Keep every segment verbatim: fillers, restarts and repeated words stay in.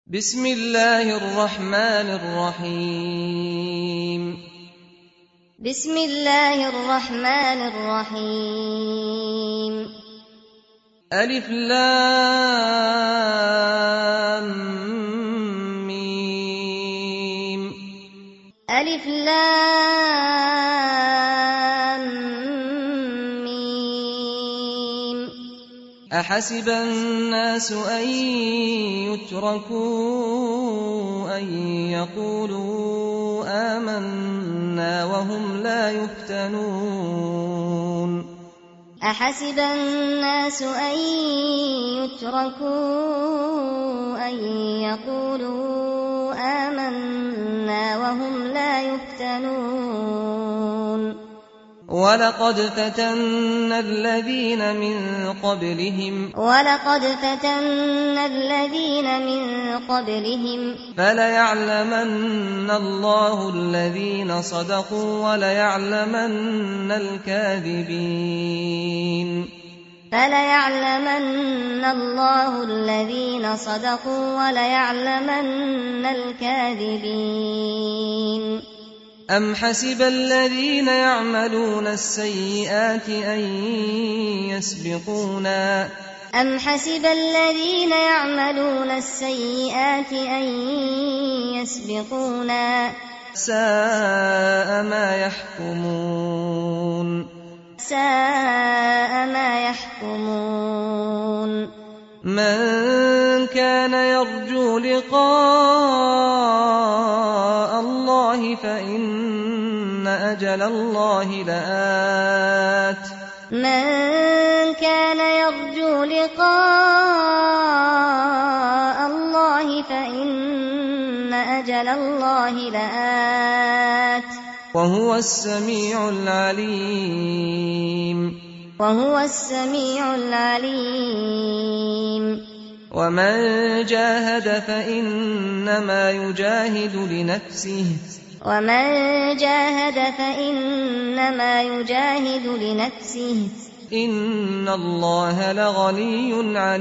بسم الله الرحمن الرحيم بسم الله الرحمن الرحيم ألف لام ميم ألف لام ميم أحسب الناس أن يتركوا أن يقولوا آمنا وهم لا يفتنون أحسب الناس أن يتركوا أن يقولوا آمنا وهم لا يفتنون ولقد فتنا الذين من قبلهم ولقد فتنا الذين من قبلهم فليعلمن الله الذين صدقوا وليعلمن الكاذبين فليعلمن الله الذين صدقوا وليعلمن الكاذبين أم حسب الذين يعملون السيئات أن يسبقونا أم حسب الذين يعملون السيئات أن يسبقونا ساء ما يحكمون ساء ما يحكمون من كان يرجو لقاء الله فإن أجل الله لآت من كان يرجو لقاء الله فإن أجل الله لآت وهو السميع العليم وهو السميع العليم ومن جاهد فإنما يجاهد لنفسه ومن جاهد فإنما يجاهد لنفسه إن الله لغني عن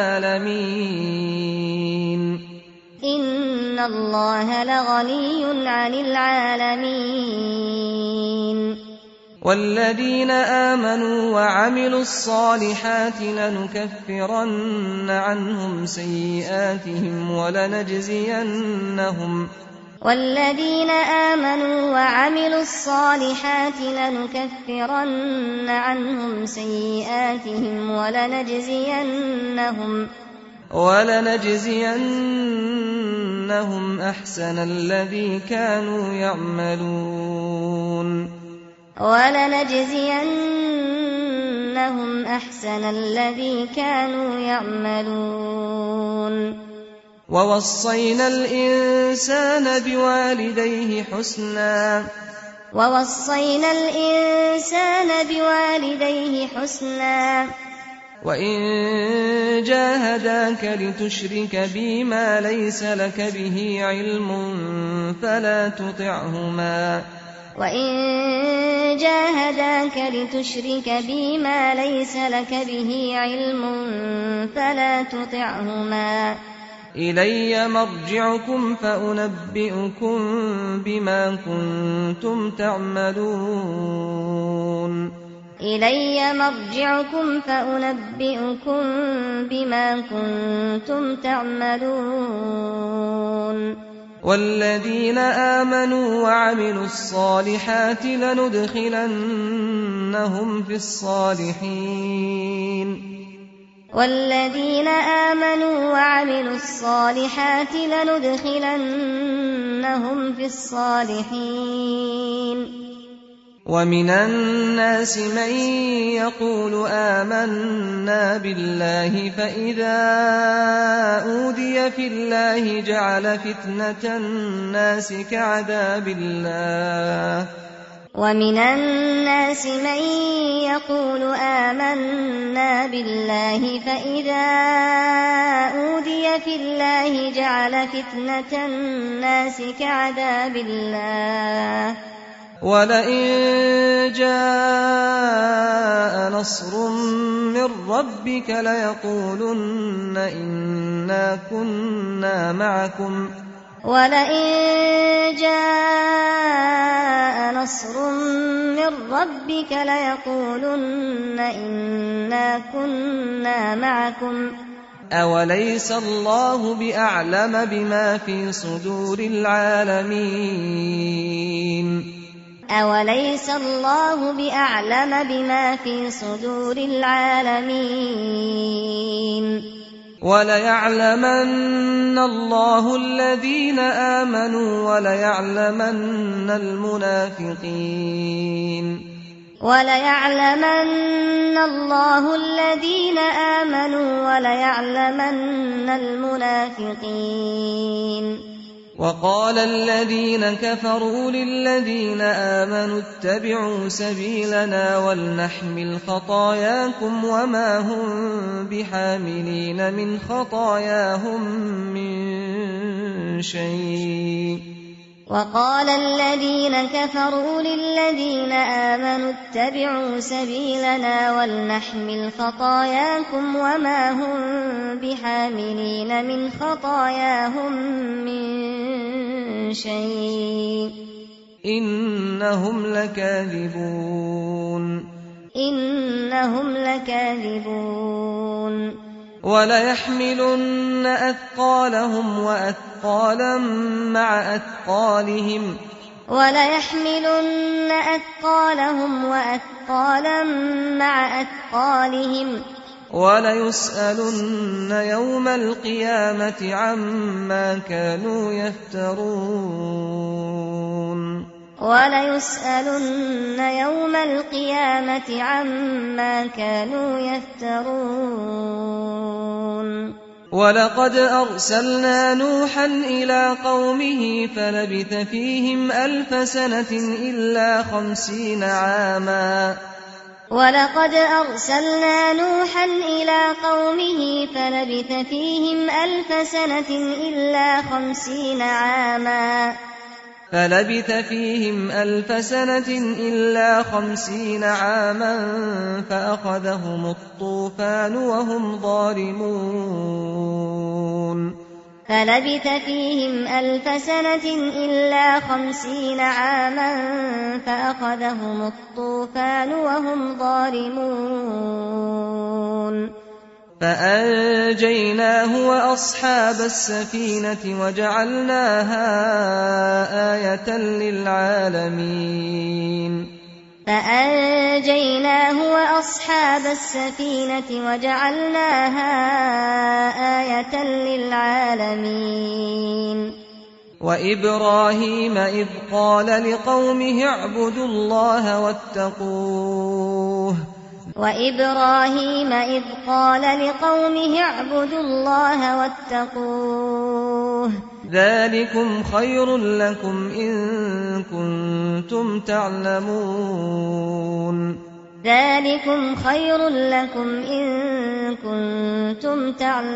العالمين إن الله لغني عن العالمين والذين آمنوا وعملوا الصالحات لنكفرن عنهم سيئاتهم ولنجزينهم والذين آمنوا وعملوا الصالحات لنكفرن عنهم سيئاتهم ولنجزينهم ولنجزينهم أحسن الذي كانوا يعملون ولنجزينهم أحسن الذي كانوا يعملون ووصينا الإنسان بوالديه حسنا ووصينا الإنسان بوالديه حسنا وإن جاهداك لتشرك بي ما ليس لك به علم فلا تطعهما وإن جاهداك لتشرك بي ما ليس لك به علم فلا تطعهما إلي مرجعكم فأنبئكم بما كنتم تعملون إلي مرجعكم فأنبئكم بما كنتم تعملون والذين آمنوا وعملوا الصالحات لندخلنهم في الصالحين والذين آمنوا وعملوا الصالحات لندخلنهم في الصالحين ومن الناس من يقول آمنا بالله فإذا أوذي في الله جعل فتنة الناس كعذاب الله ومن الناس من يقول آمنا بالله فإذا أوذي في الله جعل فتنة الناس كعذاب الله ولئن جاء نصر من ربك ليقولن إنا كنا معكم ولئن جاء نصر من ربك ليقولن إنا كنا معكم أوليس الله بأعلم بما في صدور العالمين أوليس الله بأعلم بما في صدور العالمين وليعلمن الله الذين آمنوا وليعلمن المنافقين وليعلمن الله الذين آمنوا وليعلمن المنافقين وقال الذين كفروا للذين آمنوا اتبعوا سبيلنا ولنحمل خطاياكم وما هم بحاملين من خطاياهم من شيء وقال الذين كفروا للذين آمنوا اتبعوا سبيلنا ولنحمل خطاياكم وما هم بحاملين من خطاياهم من شيء إنهم لكاذبون إنهم لكاذبون وليحملن أثقالهم وأثقالا مع أثقالهم وليحملن أثقالهم وأثقالا مع أثقالهم وليسألن يوم القيامة عما كانوا يفترون وليسألن يوم القيامة عما كانوا يفترون ولقد أرسلنا نوحا إلى قومه فلبث فيهم ألف سنة إلا خمسين عاما ولقد أرسلنا نوحا إلى قومه فلبث فيهم ألف سنة إلا خمسين عاما فلبث فيهم ألف سنة إلا خمسين عاما فأخذهم الطوفان وهم ظالمون فلبث فيهم ألف سنة إلا خمسين عاما فأخذهم الطوفان وهم ظالمون فأنجيناه وأصحاب السفينة وجعلناها آية للعالمين فأنجيناه وأصحاب السفينة وجعلناها آية للعالمين وإبراهيم إذ قال لقومه اعبدوا الله واتقوه وإبراهيم إذ قال لقومه اعبدوا الله واتقوه ذلكم خير لكم إن كنتم تعلمون ذلكم خير لكم إن كنتم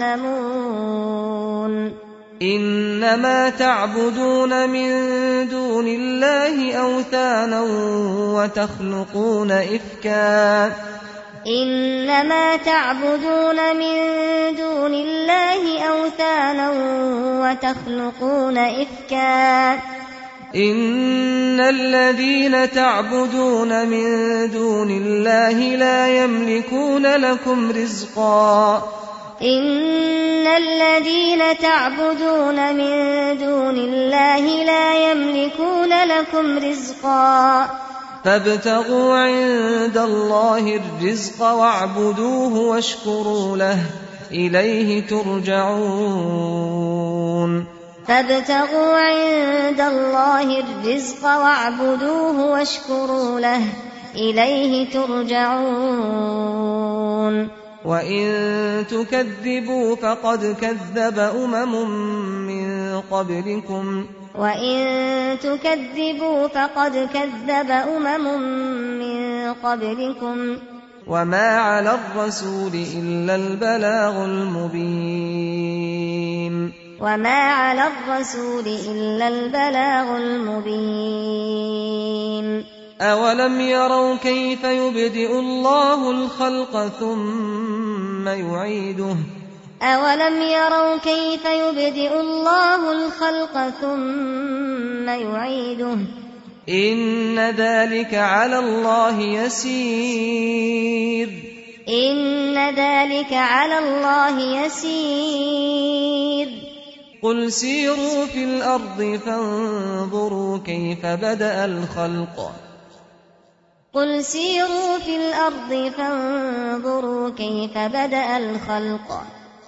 تعلمون إنما تعبدون من دون الله أوثانا وتخلقون إفكا إنما تعبدون من دون الله أوثانا وتخلقون إفكا إن الذين تعبدون من دون الله لا يملكون لكم رزقا إن الذين تعبدون من دون الله لا يملكون لكم رزقا فابتغوا عند الله الرزق واعبدوه واشكروا له إليه ترجعون فابتغوا عند الله الرزق واعبدوه واشكروا له إليه ترجعون وإن تكذبوا فقد كذب أمم من قبلكم وإن تكذبوا فقد كذب أمم من قبلكم وما على الرسول إلا البلاغ المبين وما على الرسول إلا البلاغ المبين أولم يروا كيف يبدئ الله الخلق ثم يعيده أولم يروا كيف يبدئ الله الخلق ثم يعيده إن ذلك على الله يسير إن ذلك على الله يسير قل سيروا في الأرض فانظروا كيف بدأ الخلق قل سيروا في الأرض فانظروا كيف بدأ الخلق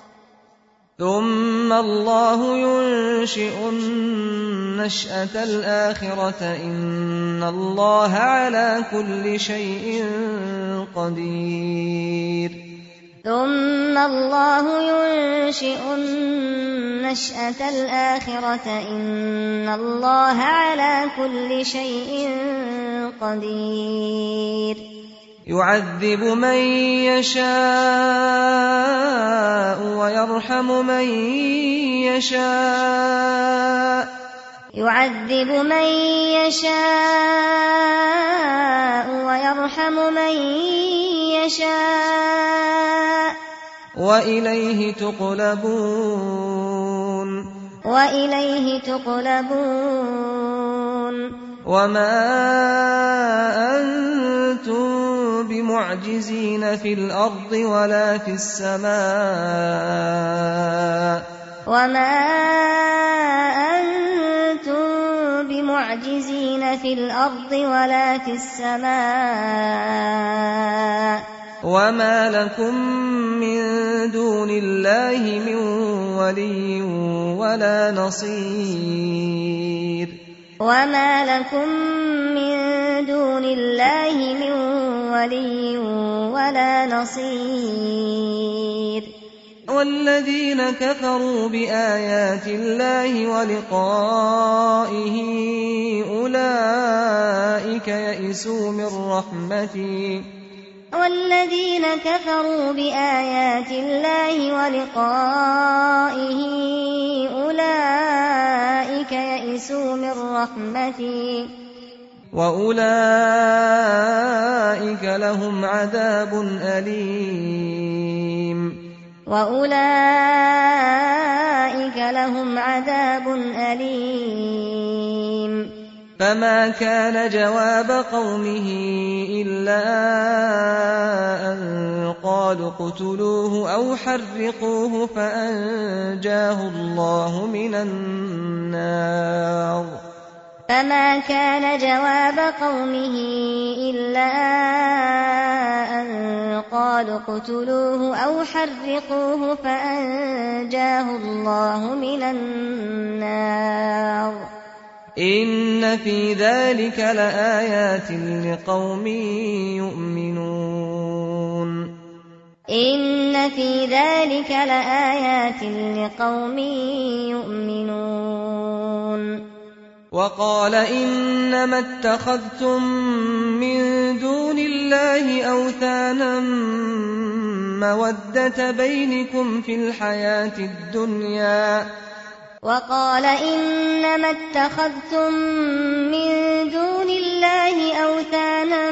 ثم الله ينشئ النشأة الآخرة إن الله على كل شيء قدير ثم الله ينشئ النشأة الآخرة إن الله على كل شيء قدير يعذب من يشاء ويرحم من يشاء يعذب من يشاء ويرحم من يشاء وإليه تقلبون وإليه تقلبون وما أنتم بمعجزين في الأرض ولا في السماء وما أنتم بمعجزين في الأرض ولا في السماء وما لكم من دون الله من ولي ولا نصير وما لكم من دون الله من ولي ولا نصير والذين كفروا بآيات الله ولقائه أولئك يئسوا من رحمتي والذين كفروا بآيات الله ولقائه أولئك يئسوا من رحمتي وأولئك لهم عذاب أليم وأولئك لهم عذاب أليم فما كان جواب قومه إلا أن قالوا اقتلوه أو حرقوه فأنجاه الله من النار فما كان جواب قومه إلا أن قالوا اقتلوه أو حرقوه فأنجاه الله من النار إن في ذلك لآيات لقوم يؤمنون إن في ذلك لآيات لقوم يؤمنون وقال إنما اتخذتم من دون الله أوثانا مودة بينكم في الحياة الدنيا وقال إنما اتخذتم من دون الله أوثانا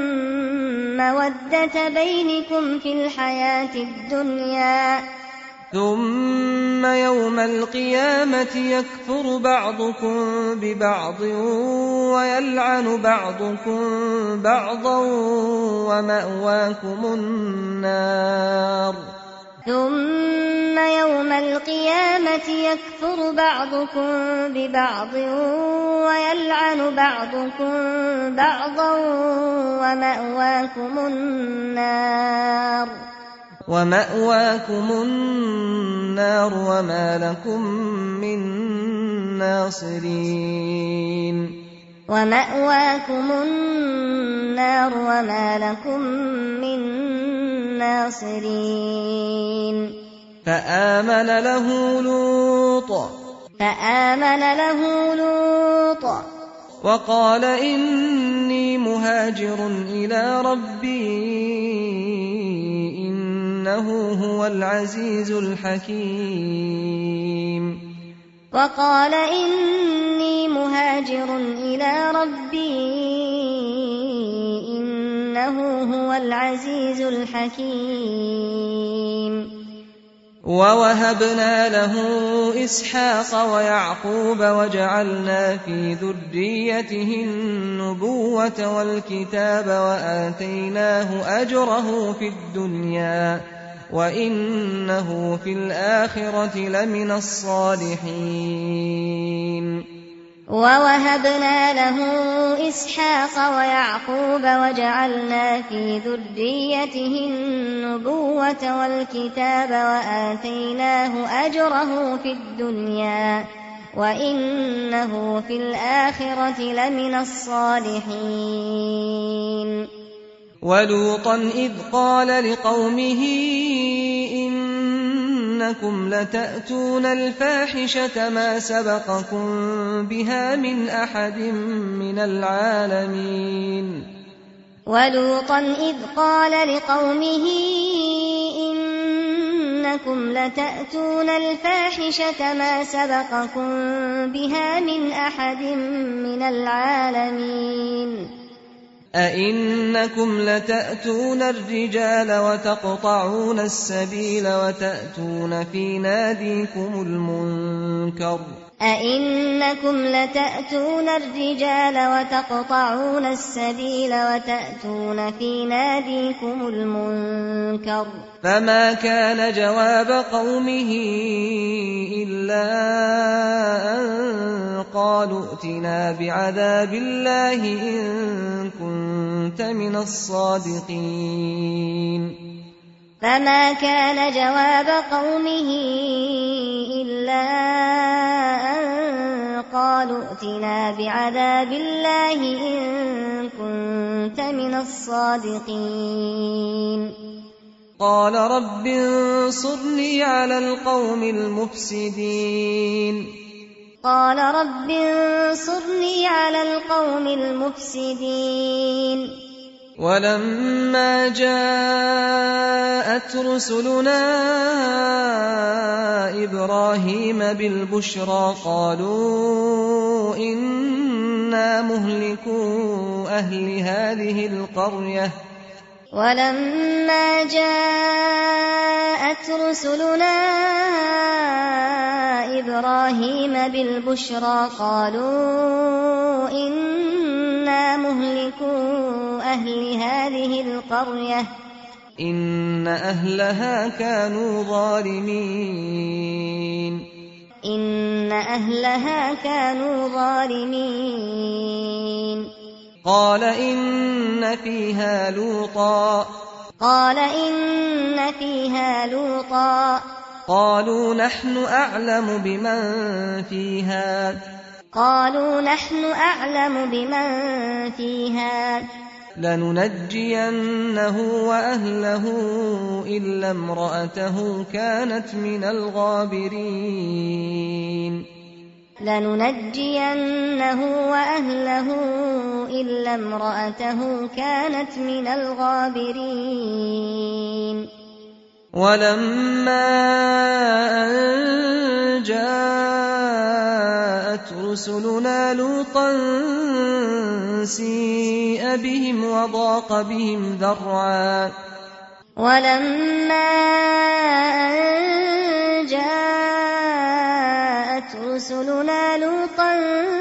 مودة بينكم في الحياة الدنيا ثم يوم القيامة يكفر بعضكم ببعض ويلعن بعضكم بعضا ومأواكم النار ثم يوم القيامة يكفر بعضكم ببعض ويلعن بعضكم بعضا ومأواكم النار ومأواكم النار وما لكم من ناصرين ومأواكم النار وما لكم من ناصرين فآمن له لوط فآمن له لوط وقال إني مهاجر إلى ربي إنه هو العزيز الحكيم وقال إني مهاجر إلى ربي إنه هو العزيز الحكيم ووهبنا له إسحاق ويعقوب وجعلنا في ذريته النبوة والكتاب وآتيناه أجره في الدنيا وإنه في الآخرة لمن الصالحين ووهبنا له إسحاق ويعقوب وجعلنا في ذريته النبوة والكتاب وآتيناه أجره في الدنيا وإنه في الآخرة لمن الصالحين ولوطا إذ قال لقومه إنكم لتأتون الفاحشة ما سبقكم بها من أحد من العالمين ولوطا إذ قال لقومه إنكم لتأتون الفاحشة ما سبقكم بها من أحد من العالمين أئنكم لتأتون الرجال وتقطعون السبيل وتأتون في ناديكم المنكر أئنكم لتأتون الرجال وتقطعون السبيل وتأتون في ناديكم المنكر فما كان جواب قومه إلا أن قالوا ائتنا بعذاب الله إن كنت من الصادقين فما كان جواب قومه إلا أن قالوا ائتنا بعذاب الله إن كنت من الصادقين قال رب انصرني على القوم المفسدين قال رب انصرني على القوم المفسدين ولما جاءت رسلنا إبراهيم بالبشرى قالوا إنا مهلكو أهل هذه القرية ولما جاءت رسلنا إبراهيم بالبشرى قالوا إنا مهلكو أهل هذه القرية إن أهلها كانوا ظالمين إن أهلها كانوا ظالمين قال إن فيها لوطا قال إن فيها لوطا قالوا نحن أعلم بمن فيها قالوا نحن أعلم بمن فيها لننجينه وأهله إلا امرأته كانت من الغابرين لننجينه وأهله إلا امرأته كانت من الغابرين ولما أن جاءت رسلنا لوطا سيء بهم وضاق بهم ذرعا ولما أن جاءت رسلنا لوطا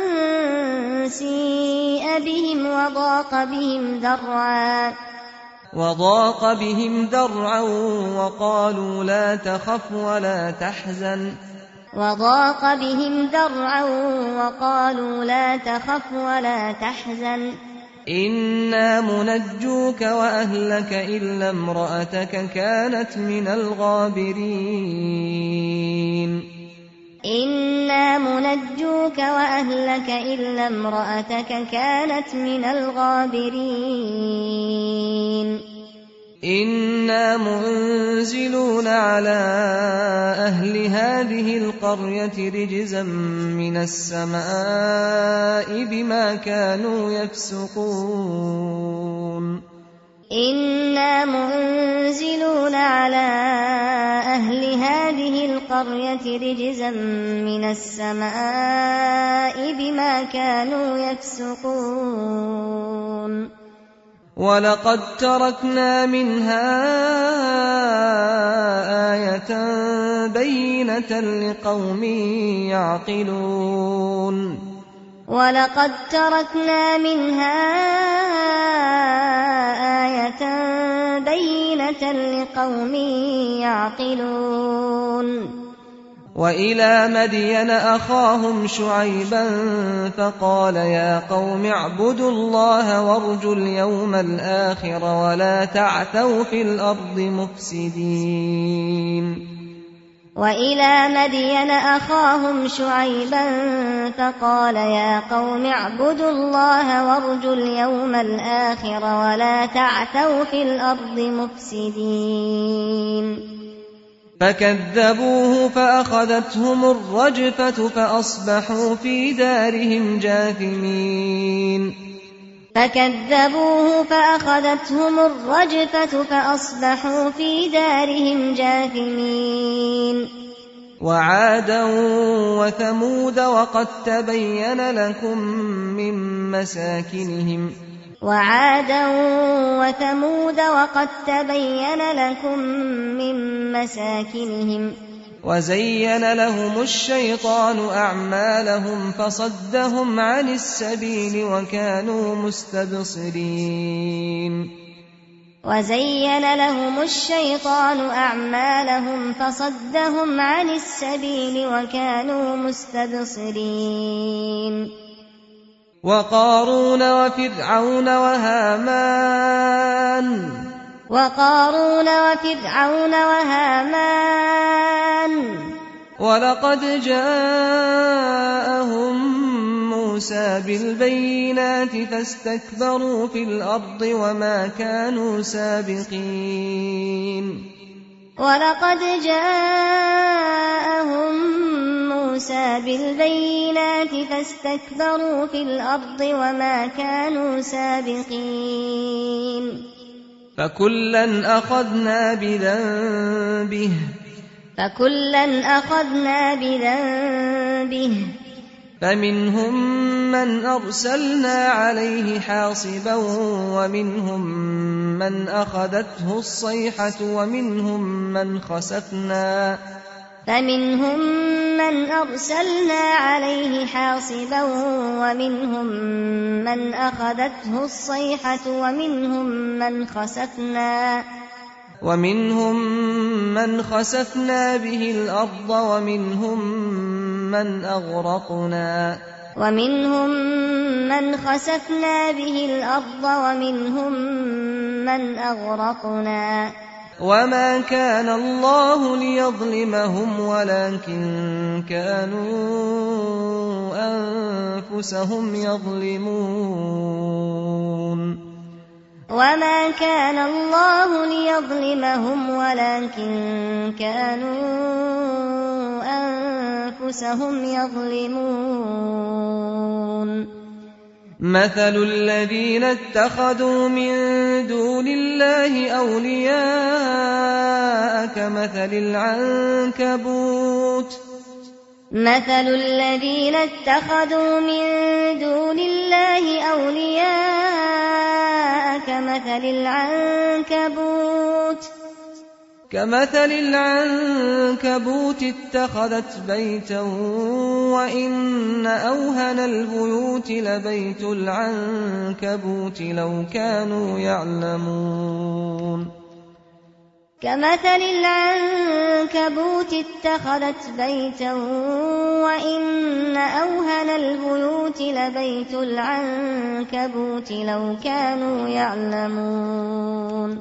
سيء بهم وضاق بهم ذرعا وضاق بهم ذرعا وقالوا لا تخف ولا تحزن وضاق بهم ذرعا وقالوا لا تخف ولا تحزن إنا منجوك وأهلك إلا امرأتك كانت من الغابرين إنا منجوك وأهلك إلا امرأتك كانت من الغابرين إنا منزلون على أهل هذه القرية رجزا من السماء بما كانوا يفسقون إنا منزلون على أهل هذه القرية رجزا من السماء بما كانوا يفسقون ولقد تركنا منها آية بينة لقوم يعقلون ولقد تركنا منها آية بينة لقوم يعقلون وإلى مدين أخاهم شعيبا فقال يا قوم اعبدوا الله وارجوا اليوم الآخر ولا تعثوا في الأرض مفسدين وإلى مدين أخاهم شعيبا فقال يا قوم اعبدوا الله وارجوا اليوم الآخر ولا تعثوا في الأرض مفسدين فكذبوه فأخذتهم الرجفة فأصبحوا في دارهم جاثمين فكذبوه فأخذتهم الرجفة فأصبحوا في دارهم جاثمين وعادا وثمود وقد تبين لكم من مساكنهم وعادا وثمود وقد تبين لكم من مساكنهم وزين لهم الشيطان أعمالهم فصدهم عن السبيل وكانوا مستبصرين وزين لهم الشيطان أعمالهم فصدهم عن السبيل وكانوا مستبصرين وقارون وفرعون وهامان وقارون وفرعون وهامان ولقد جاءهم موسى بالبينات فاستكبروا في الأرض وما كانوا سابقين ولقد جاءهم موسى بالبينات فاستكبروا في الأرض وما كانوا سابقين فكلا أخذنا بذنبه فكلا أخذنا بذنبه فمنهم من أرسلنا عليه حاصبا ومنهم من أخذته الصيحة ومنهم من خسفنا فمنهم من أرسلنا عليه حاصبا ومنهم من أخذته الصيحة ومنهم من خسفنا ومنهم من خسفنا به الأرض ومنهم من أغرقنا ومنهم من خسفنا به الأرض ومنهم من أغرقنا وما كان الله ليظلمهم ولكن كانوا أنفسهم يظلمون وما كان الله ليظلمهم ولكن كانوا أنفسهم يظلمون مثل الذين اتخذوا من دون الله أولياء كمثل العنكبوت مثل الذين اتخذوا من دون الله أولياء كمثل العنكبوت كمثل العنكبوت اتخذت بيتا وإن أوهن البيوت لبيت العنكبوت لو كانوا يعلمون كمثل العنكبوت اتخذت بيتا وإن أوهن البيوت لبيت العنكبوت لو كانوا يعلمون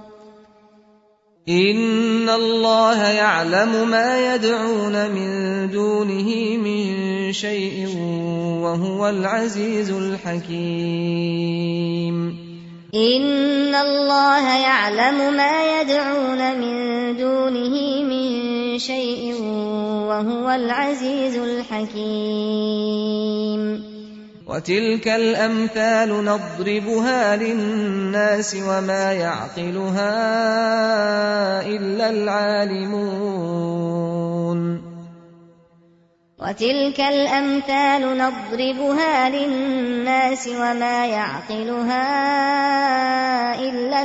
إن الله يعلم ما يدعون من دونه من شيء وهو العزيز الحكيم إن الله يعلم ما يدعون من دونه من شيء وهو العزيز الحكيم وتلك الأمثال نضربها للناس وما يعقلها إلا العالمون وتلك الأمثال نضربها للناس وما يعقلها إلا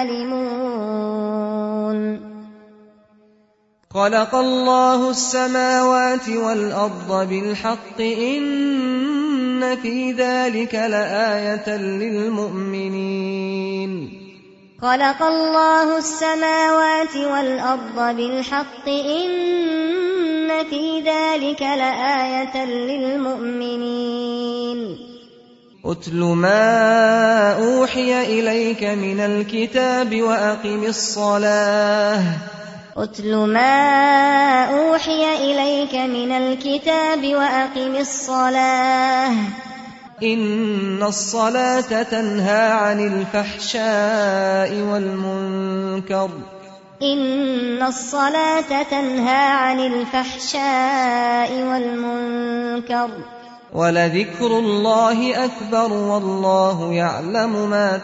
العالمون خلق الله السماوات والأرض بالحق إن في ذلك لآية للمؤمنين خلق الله السماوات والأرض بالحق إن في ذلك لآية للمؤمنين أتل ما أوحي إليك من الكتاب وأقم الصلاة أتل ما أوحي إليك من الكتاب وأقم الصلاة إن الصلاة تنهى عن الفحشاء والمنكر إن الصلاة تنهى عن الفحشاء والمنكر ولذكر الله أكبر والله يعلم ما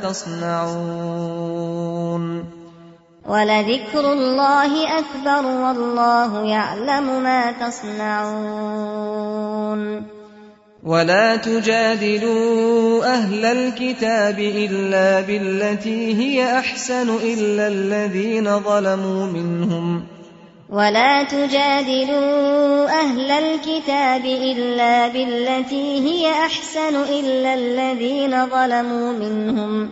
تصنعون ولذكر الله أكبر والله يعلم ما تصنعون ولا تجادلوا أهل الكتاب إلا بالتي هي أحسن إلا الذين ظلموا منهم ولا تجادلوا أهل الكتاب إلا بالتي هي أحسن إلا الذين ظلموا منهم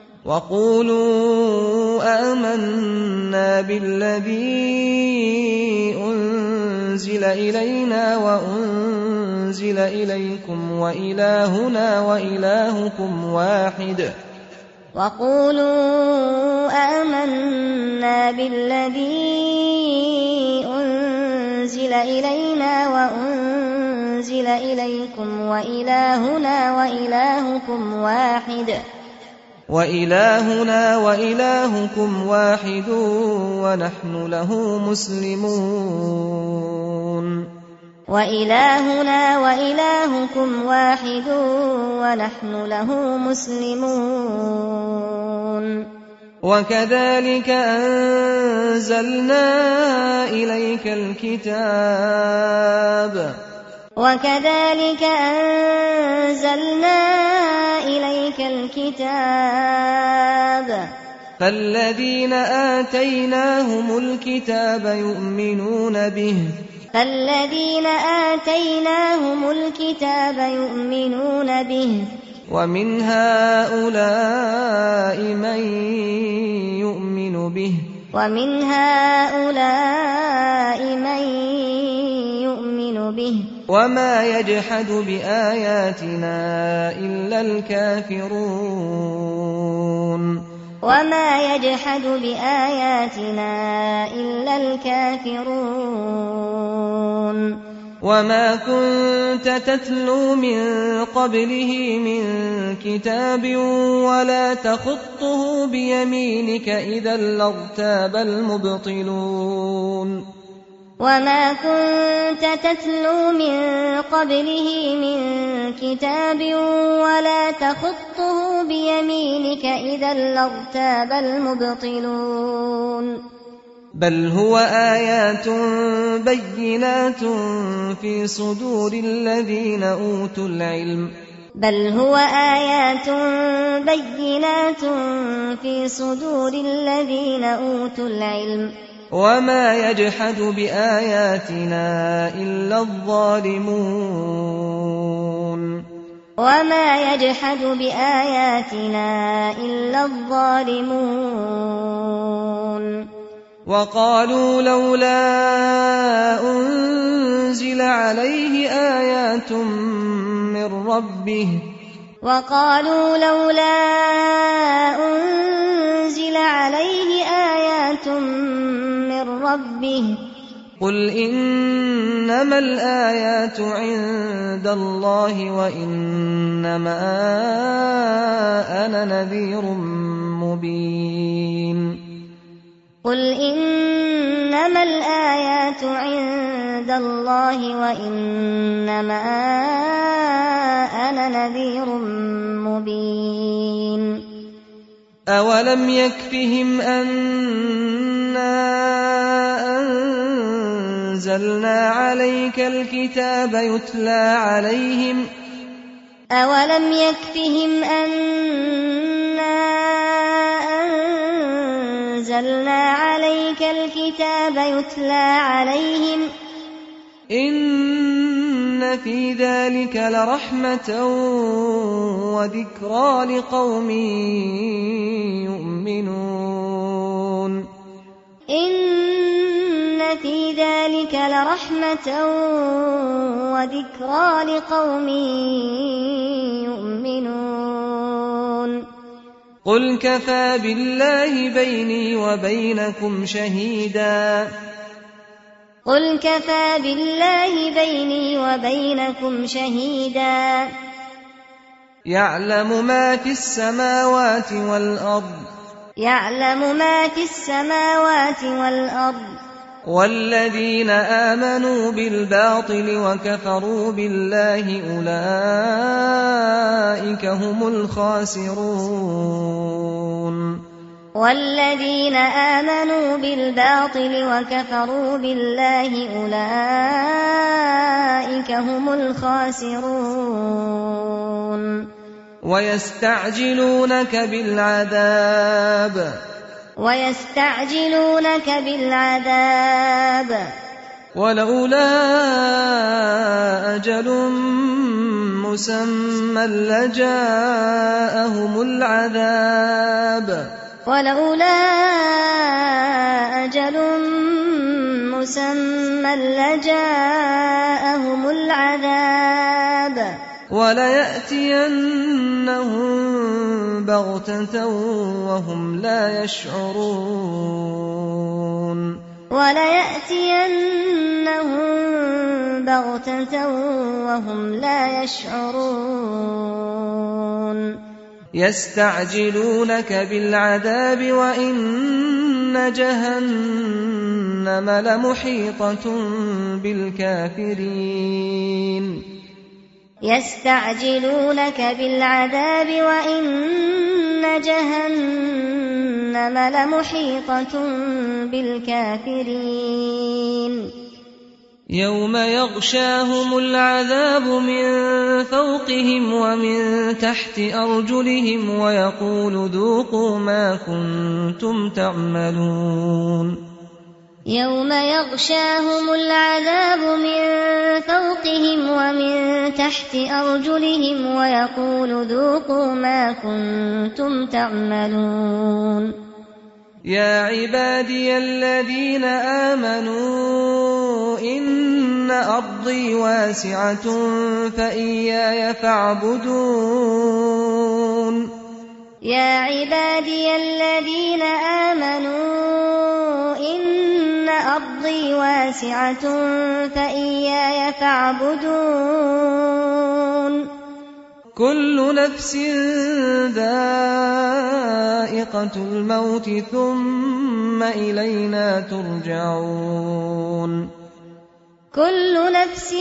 وقولوا آمنا بالذي أنزل إلينا وأنزل إليكم وإلهنا وإلهكم واحد وقولوا آمنا بالذي أنزل إلينا وأنزل إليكم وإلهنا وإلهكم واحد وإلهنا وإلهكم واحد ونحن له مسلمون وإلهنا وإلهكم واحد ونحن له مسلمون وكذلك أنزلنا إليك الكتاب وكذلك أنزلنا إليك الكتاب فالذين آتيناهم الكتاب يؤمنون به فالذين آتيناهم الكتاب يؤمنون به ومن هؤلاء من يؤمن به ومن هؤلاء من يؤمن به وما يجحد بآياتنا إلا الكافرون وما يجحد بآياتنا إلا الكافرون وما كنت تتلو من قبله من كتاب ولا تخطه بيمينك إذا لارتاب المبطلون وما كنت تتلو من قبله من كتاب ولا تخطه بيمينك إذا لارتاب المبطلون بل هو آيات بينات في صدور الذين أوتوا العلم بل هو آيات بينات في صدور الذين أوتوا العلم وما يجحد بآياتنا إلا الظالمون وما يجحد بآياتنا إلا الظالمون وقالوا لولا أنزل عليه آيات من ربه وقالوا لولا أنزل عليه آيات من ربه قل إنما الآيات عند الله وإنما أنا نذير مبين قل إنما الآيات عند الله وإنما وأنا نذير مبين أولم يكفهم أنا أنزلنا عليك الكتاب يتلى عليهم أولم يكفهم أنا أنزلنا عليك الكتاب يتلى عليهم إن في ذلك لرحمة وذكرى لقوم يؤمنون إن في ذلك لرحمة وذكرى لقوم يؤمنون قل كفى بالله بيني وبينكم شهيدا قل كفى بالله بيني وبينكم شهيدا يعلم ما في السماوات والأرض يعلم ما في السماوات والأرض والذين آمنوا بالباطل وكفروا بالله أولئك هم الخاسرون والذين آمنوا بالباطل وكفروا بالله أولئك هم الخاسرون ويستعجلونك بالعذاب ويستعجلونك بالعذاب ولولا أجل مسمى لجاءهم العذاب ولولا أجل مسمى لجاءهم العذاب وليأتينهم بغتة وهم لا يشعرون وليأتينهم بغتة وهم لا يشعرون يستعجلونك بالعذاب وإن جهنم لمحيطة بالكافرين يستعجلونك بالعذاب وإن جهنم لمحيطة بالكافرين يوم يغشاهم العذاب من فوقهم ومن تحت أرجلهم ويقول ذوقوا ما كنتم تعملون يوم يغشاهم العذاب من فوقهم ومن تحت أرجلهم ويقول ذوقوا ما كنتم تعملون يا عبادي الذين آمنوا إن أرضي واسعة فإياي فاعبدون يا عبادي الذين آمنوا إن أرضي واسعة فإياي فاعبدون كل نفس ذائقة الموت ثم إلينا ترجعون كل نفس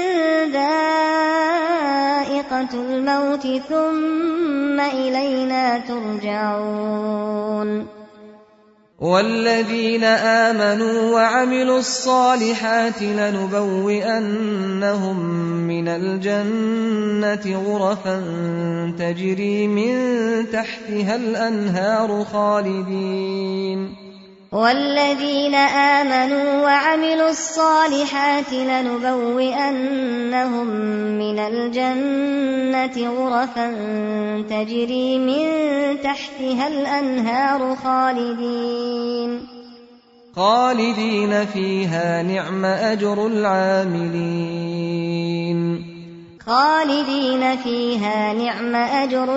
ذائقة الموت ثم إلينا ترجعون والذين آمنوا وعملوا الصالحات لنبوئنهم من الجنة غرفا تجري من تحتها الأنهار خالدين والذين آمنوا وعملوا الصالحات لنبوئنهم من الجنة غرفا تجري من تحتها الأنهار خالدين خالدين فيها نعم أجر العاملين خالدين فيها نعم أجر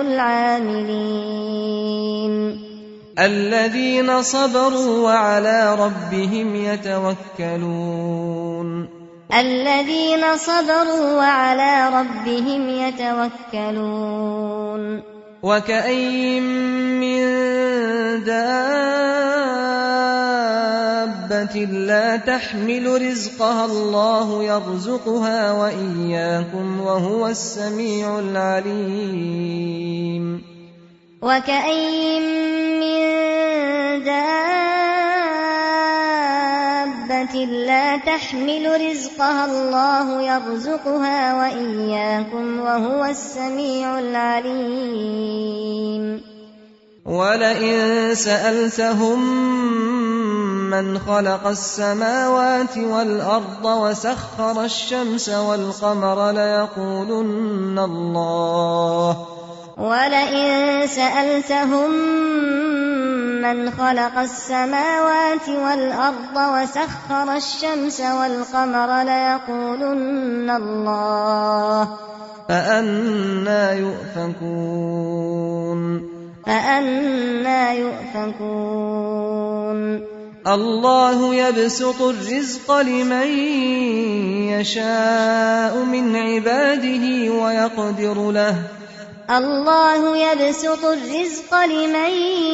العاملين الذين صبروا وعلى ربهم يتوكلون الذين صبروا وعلى ربهم يتوكلون وكأين من دابة دابة لا تحمل رزقها الله يرزقها وإياكم وهو السميع العليم. وكأين من دابة لا تحمل رزقها الله يرزقها وإياكم وهو السميع العليم. ولئن سألتهم من خلق السماوات والأرض وسخر الشمس والقمر ليقولن الله ولئن سألتهم من خلق السماوات والأرض وسخر الشمس والقمر ليقولن الله فأنى يؤفكون فأنى يؤفكون الله يبسط الرزق لمن يشاء من عباده ويقدر له الله يبسط الرزق لمن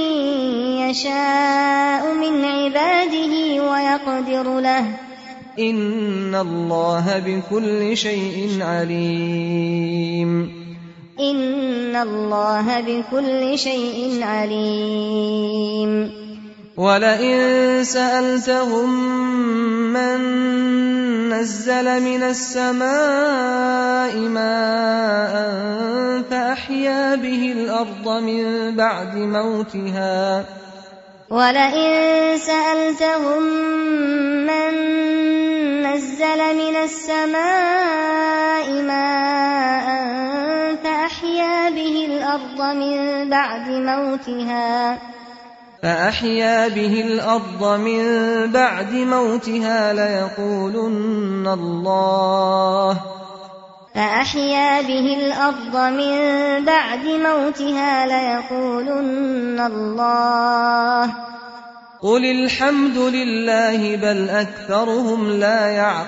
يشاء من عباده ويقدر له إن الله بكل شيء عليم إن الله بكل شيء عليم. ولئن سألتهم من نزل من السماء ماء فأحيا به الأرض من بعد موتها ولئن سألتهم من نزل من السماء ماء فأحيا به الأرض من بعد موتها فأحيا به الأرض من بعد موتها ليقولن الله فأحيا به الأرض من بعد موتها ليقولن الله قل الحمد لله بل أكثرهم لا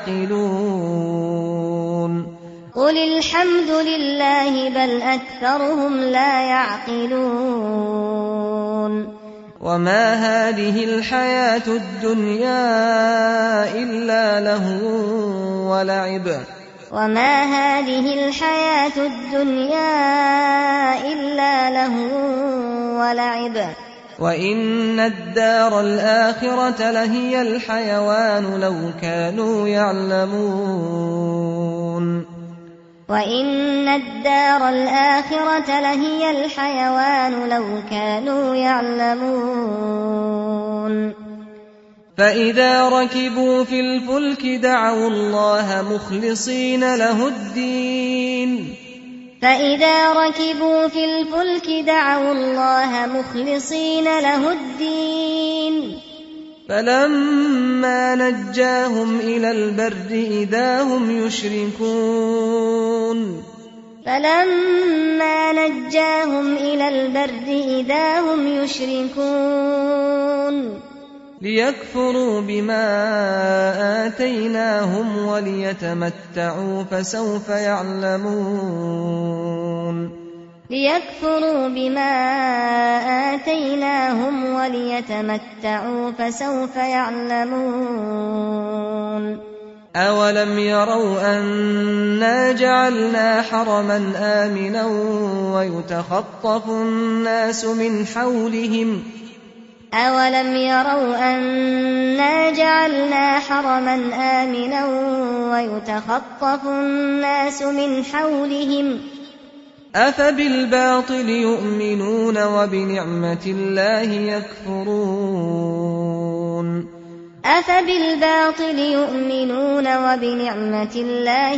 يعقلون قل الحمد لله بل أكثرهم لا يعقلون وما هذه الحياة الدنيا إلا لهو ولعب وما هذه الحياة الدنيا إلا لهو ولعب وإن الدار الآخرة لهي الحيوان لو كانوا يعلمون وإن الدار الآخرة لهي الحيوان لو كانوا يعلمون فإذا ركبوا في الفلك دعوا الله مخلصين له الدين فإذا ركبوا في الفلك دعوا الله مخلصين له الدين فلما نجاهم إلى البر إذا هم يشركون فلما نجاهم إلى البر إذا هم يشركون ليكفروا بما آتيناهم وليتمتعوا فسوف يعلمون ليكفروا بما آتيناهم وليتمتعوا فسوف يعلمون أولم يروا أنا جعلنا حرما آمنا ويتخطف الناس من حولهم أولم يروا أنا جعلنا حرما آمنا ويتخطف الناس من حولهم أفبالباطل يؤمنون وبنعمة الله يكفرون أفبالباطل يؤمنون وبنعمة الله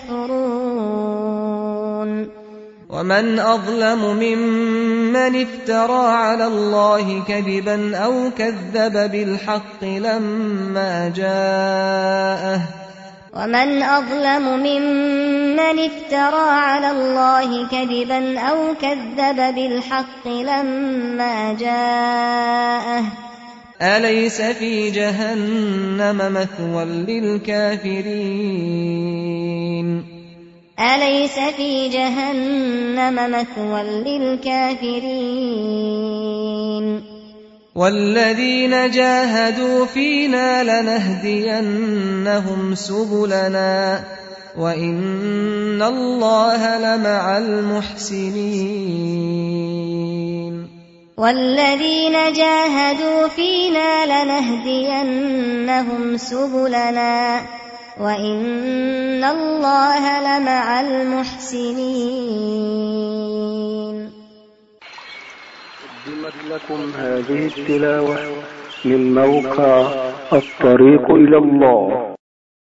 يكفرون ومن أظلم ممن افترى على الله كذبا أو كذب بالحق لما جاءه ومن أظلم ممن افترى على الله كذبا أو كذب بالحق لما جاءه أليس في جهنم مثوى للكافرين أليس في جهنم مثوى للكافرين والذين جاهدوا فينا لنهدينهم سبلنا وإن الله لمع المحسنين والذين جاهدوا فينا لنهدينهم سبلنا وإن الله لمع المحسنين. قدمت لكم هذه التلاوة من موقع الطريق إلى الله.